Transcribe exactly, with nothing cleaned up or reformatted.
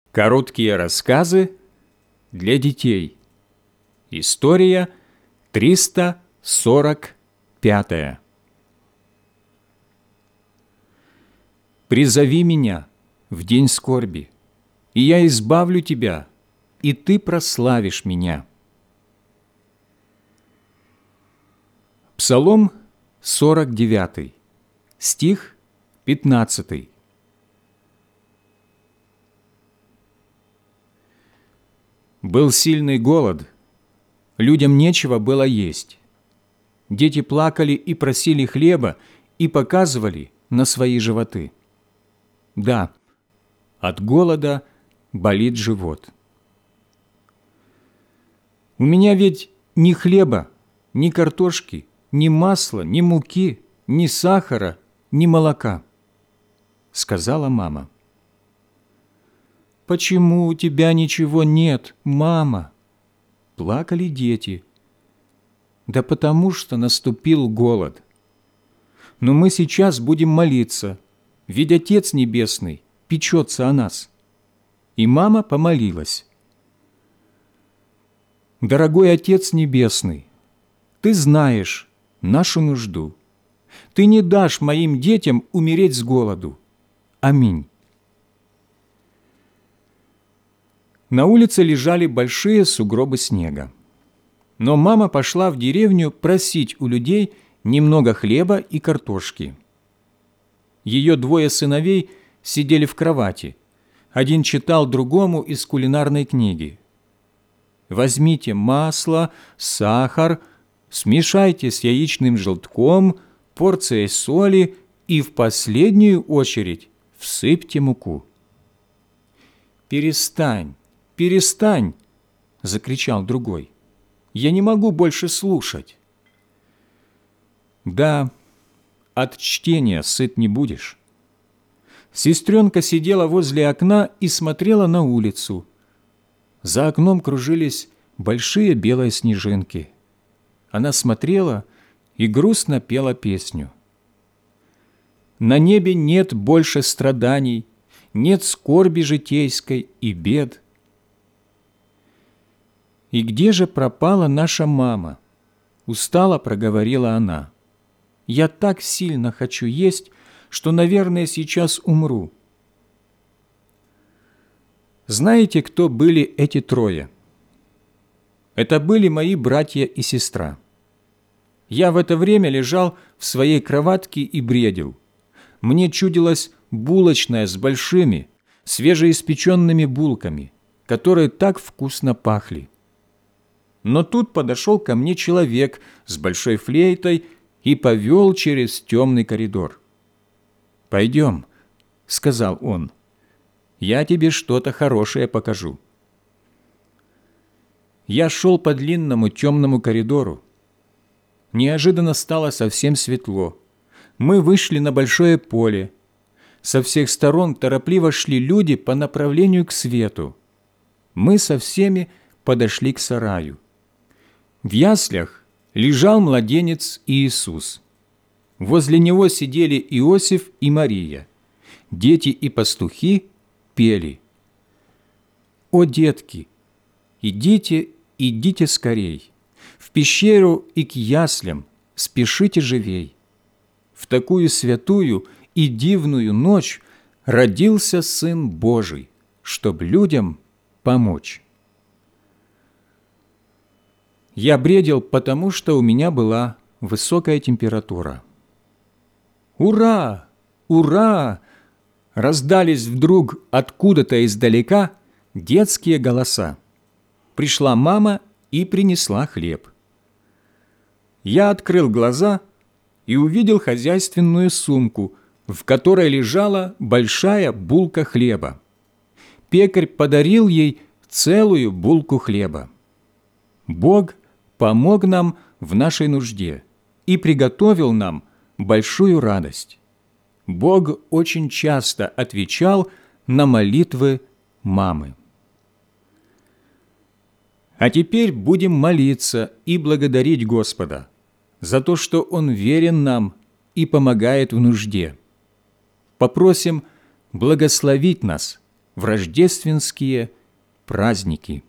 Короткие рассказы для детей. История триста сорок пятая. «Призови меня в день скорби, и я избавлю тебя, и ты прославишь меня». Псалом сорок девятый, стих пятнадцатый. Был сильный голод, людям нечего было есть. Дети плакали и просили хлеба и показывали на свои животы. Да, от голода болит живот. «У меня ведь ни хлеба, ни картошки, ни масла, ни муки, ни сахара, ни молока», — сказала мама. «Почему у тебя ничего нет, мама?» – плакали дети. «Да потому что наступил голод. Но мы сейчас будем молиться, ведь Отец Небесный печется о нас». И мама помолилась. «Дорогой Отец Небесный, Ты знаешь нашу нужду. Ты не дашь моим детям умереть с голоду. Аминь». На улице лежали большие сугробы снега. Но мама пошла в деревню просить у людей немного хлеба и картошки. Ее двое сыновей сидели в кровати. Один читал другому из кулинарной книги. «Возьмите масло, сахар, смешайте с яичным желтком, порцией соли и в последнюю очередь всыпьте муку». «Перестань! «Перестань!» – закричал другой. «Я не могу больше слушать». Да, от чтения сыт не будешь. Сестренка сидела возле окна и смотрела на улицу. За окном кружились большие белые снежинки. Она смотрела и грустно пела песню. «На небе нет больше страданий, нет скорби житейской и бед». «И где же пропала наша мама?» – устало проговорила она. «Я так сильно хочу есть, что, наверное, сейчас умру». Знаете, кто были эти трое? Это были мои братья и сестра. Я в это время лежал в своей кроватке и бредил. Мне чудилась булочная с большими, свежеиспеченными булками, которые так вкусно пахли. Но тут подошел ко мне человек с большой флейтой и повел через темный коридор. «Пойдем», — сказал он, — «я тебе что-то хорошее покажу». Я шел по длинному темному коридору. Неожиданно стало совсем светло. Мы вышли на большое поле. Со всех сторон торопливо шли люди по направлению к свету. Мы со всеми подошли к сараю. В яслях лежал младенец Иисус. Возле него сидели Иосиф и Мария. Дети и пастухи пели: «О, детки, идите, идите скорей, в пещеру и к яслям спешите живей. В такую святую и дивную ночь родился Сын Божий, чтоб людям помочь». Я бредил, потому что у меня была высокая температура. «Ура! Ура!» Раздались вдруг откуда-то издалека детские голоса. Пришла мама и принесла хлеб. Я открыл глаза и увидел хозяйственную сумку, в которой лежала большая булка хлеба. Пекарь подарил ей целую булку хлеба. Бог помог нам в нашей нужде и приготовил нам большую радость. Бог очень часто отвечал на молитвы мамы. А теперь будем молиться и благодарить Господа за то, что Он верен нам и помогает в нужде. Попросим благословить нас в рождественские праздники.